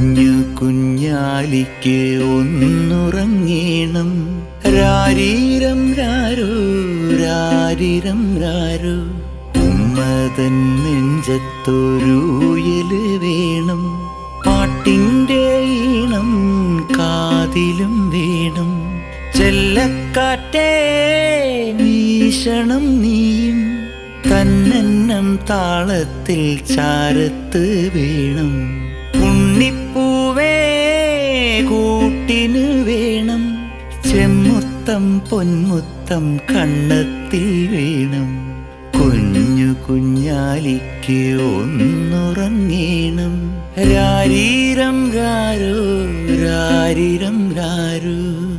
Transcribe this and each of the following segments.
കുഞ്ഞു കുഞ്ഞാലിക്ക് ഒന്നുറങ്ങീണം. രാരീരം രാരോ രാരിരം രാരോ. ഉമ്മതൻ നെഞ്ചത്തൊരൂയല് വേണം. പാട്ടിൻ്റെ ഈണം കാതിലും വേണം. ചെല്ലക്കാറ്റേ വീശണം നീയും. തന്നെന്നം താളത്തിൽ ചാരത്ത് വേണം. ഉണ്ണിപ്പൂവേ കൂട്ടിന് വേണം. ചെമ്മുത്തം പൊന്മുത്തം കണ്ണത്തിൽ വേണം. കുഞ്ഞു കുഞ്ഞാലിക്ക് ഒന്നുറങ്ങീണം. രാരീരം രാരോ രാരിരം രാരോ.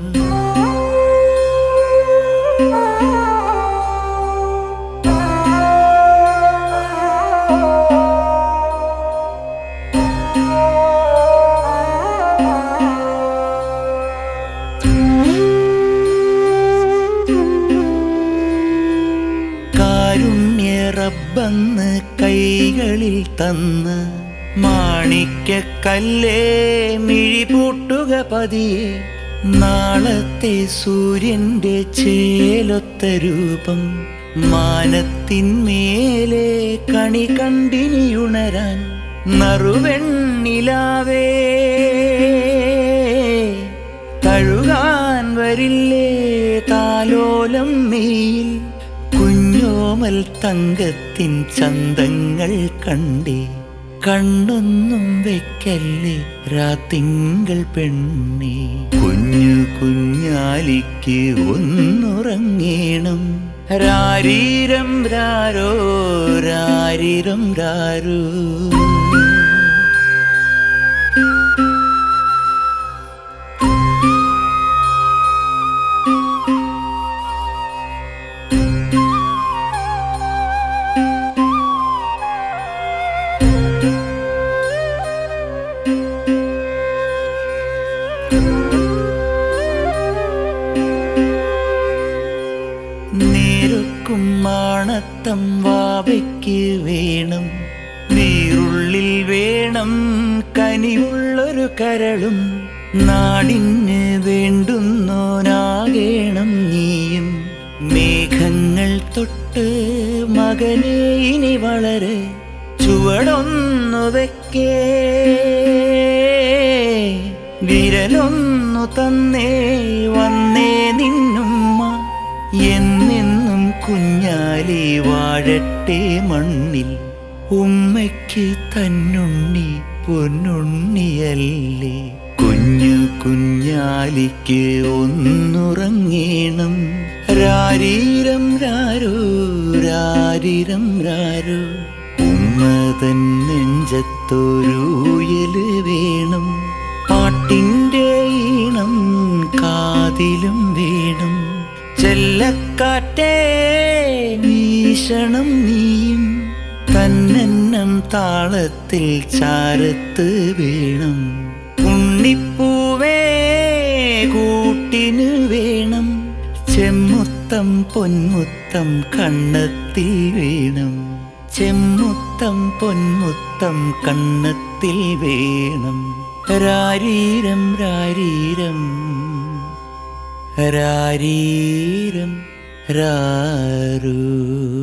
റബ്ബന്ന് കൈകളിൽ തന്ന് മാണിക്യക്കല്ലേ മിഴിപൂട്ടുക പതിയെ. നാളത്തെ സൂര്യന്റെ ചേലൊത്ത രൂപം മാനത്തിന്മേലെ കണി കണ്ടിനിയുണരാൻ. നറുവെണ്ണിലാവേ തഴുകാൻ വരില്ലേ താലോലം മെയിൽ. കുഞ്ഞോമൽ തങ്കത്തിൻ ചന്തങ്ങൾ കണ്ടേ. കണ്ണൊന്നും വെക്കല്ലേ രാത്തിങ്കൾ പെണ്ണേ. കുഞ്ഞു കുഞ്ഞാലിക്ക് ഒന്നുറങ്ങീണം. രാരീരം രാരോ രാരിരം രാരോ. നേരൊക്കും മാണത്തം വാവയ്ക്ക് വേണം. നീറുള്ളിൽ വേണം കനിവുള്ളൊരു കരളും. നാടിന് വേണ്ടുന്നോനാകേണം നീയും. മേഘങ്ങൾ തൊട്ട് മകനെ ഇനി വളരെ ചുവടൊന്നു വെക്കേ. വിരലൊന്നു തന്നേ വന്നേ നിന്നുമ്മ. എന്നെന്നും കുഞ്ഞാലി വാഴട്ടെ മണ്ണിൽ. ഉമ്മയ്ക്ക് തന്നുണ്ണി പൊന്നുണ്ണിയല്ലേ. കുഞ്ഞു കുഞ്ഞാലിക്ക് ഒന്നുറങ്ങീണം. രാരീരം രാരോ രാരിരം രാരോ. ഉമ്മതൻ നെഞ്ചത്തൊരൂയല് വേണം. പാട്ടിൻ്റെ ഈണം കാതിലും വേണം. ചെല്ലക്കാറ്റേ വീശണം നീയും. തന്നെന്നം താളത്തിൽ ചാരത്ത് വേണം. ഉണ്ണിപ്പൂവേ കൂട്ടിന് വേണം. ചെമ്മുത്തം പൊന്മുത്തം കണ്ണത്തിൽ വേണം. ചെമ്മുത്തം പൊന്മുത്തം കണ്ണത്തിൽ വേണം. രാരീരം രാരീരം രാരീരം രാരോ.